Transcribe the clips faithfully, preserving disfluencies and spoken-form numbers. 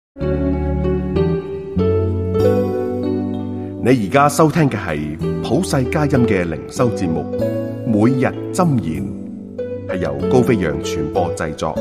你而家收聽嘅係普世佳音嘅靈修節目，每日箴言，係由高飛揚傳播製作。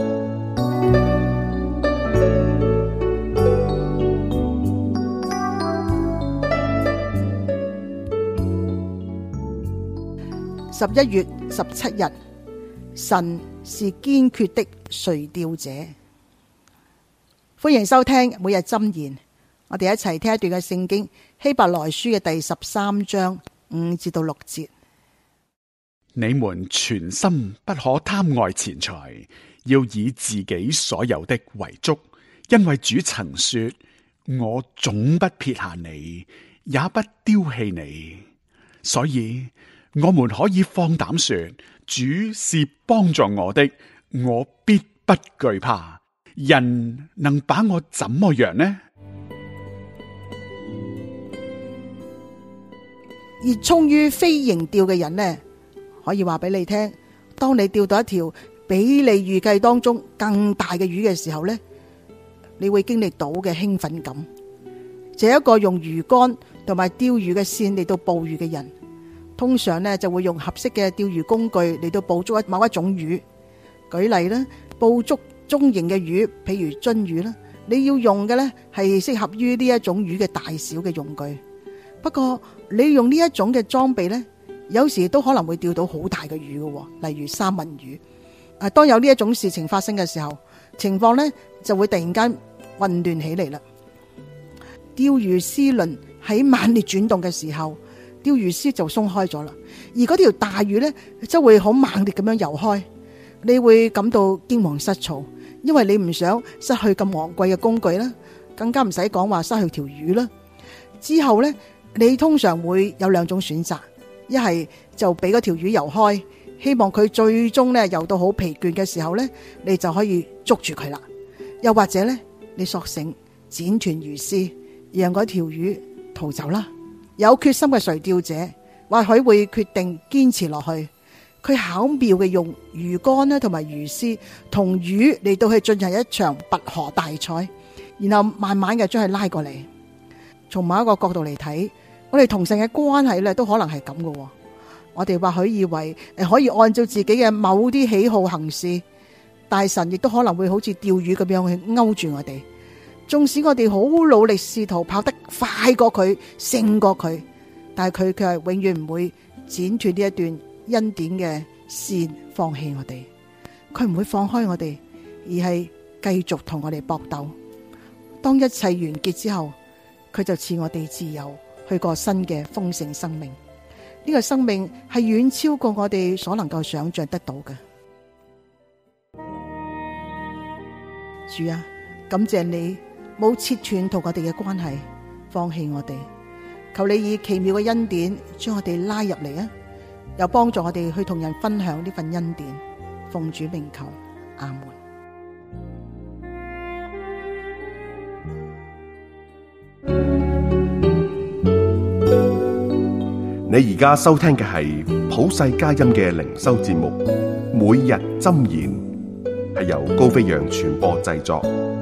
十一月十七日，神是堅決的垂釣者。歡迎收聽每日箴言，我哋一齊聽一段嘅聖經，希伯來書嘅第十三章五至到六節。 你們全心不可貪愛錢財，要以自己所有的為足，因為主曾說：我總不撇下你，也不丟棄你。所以我們可以放膽說，主是幫助我的，我必不懼怕。人能把我怎麼樣呢？ 熱衷於飛蠅釣嘅人呢，可以話俾你聽，當你釣到一條比你預計當中更大嘅魚嘅時候呢，你會經歷到嘅興奮感。這一個用魚竿同埋釣魚嘅線嚟到捕魚嘅人，通常呢就會用合適嘅釣魚工具嚟到捕捉某一種魚。舉例啦，捕捉中型嘅魚，譬如鱒魚啦，你要用嘅呢係適合於呢一種魚嘅大小嘅用具。不過你用呢一種嘅裝備呢，有時都可能會釣到好大嘅魚嘅，例如三文魚。啊，當有呢一種事情發生嘅時候，情況呢就會突然間混亂起嚟啦。釣魚絲輪喺猛烈轉動嘅時候，釣魚絲就鬆開咗啦，而嗰條大魚呢，就會好猛烈咁樣游開，你會感到驚惶失措，因為你唔想失去咁昂貴嘅工具啦，更加唔使講話失去條魚啦。之後呢，你通常會有兩種選擇，一係就俾嗰條魚游開，希望佢最終呢游到好疲倦嘅時候呢，你就可以捉住佢啦。又或者呢，你索性剪斷魚絲，讓嗰條魚逃走啦。有決心嘅垂釣者，或許會決定堅持落去。佢巧妙嘅用魚竿咧同埋魚絲同魚嚟到去進行一場拔河大賽，然後慢慢嘅將佢拉過嚟。從某一個角度嚟睇，我哋同神嘅關係咧都可能係咁嘅。我哋或許以為誒可以按照自己嘅某啲喜好行事，但係神亦都可能會好似釣魚咁樣去勾住我哋。縱使我哋好努力試圖跑得快過佢、勝過佢，但係佢卻係永遠唔會剪斷呢一段恩典嘅線，放棄我哋。佢唔會放開我哋，而係繼續同我哋搏鬥。當一切完結之後，佢就賜我哋自由，去過新嘅豐盛生命。呢個生命係遠超過我哋所能夠想象得到嘅。主啊，感謝你冇切斷同我哋嘅關係，放棄我哋。求你以奇妙嘅恩典將我哋拉入嚟啊！又幫助我哋去同人分享呢份恩典。奉主名求，阿門。 你而家收聽嘅係普世佳音嘅靈修節目，每日箴言，係由高飛揚傳播製作。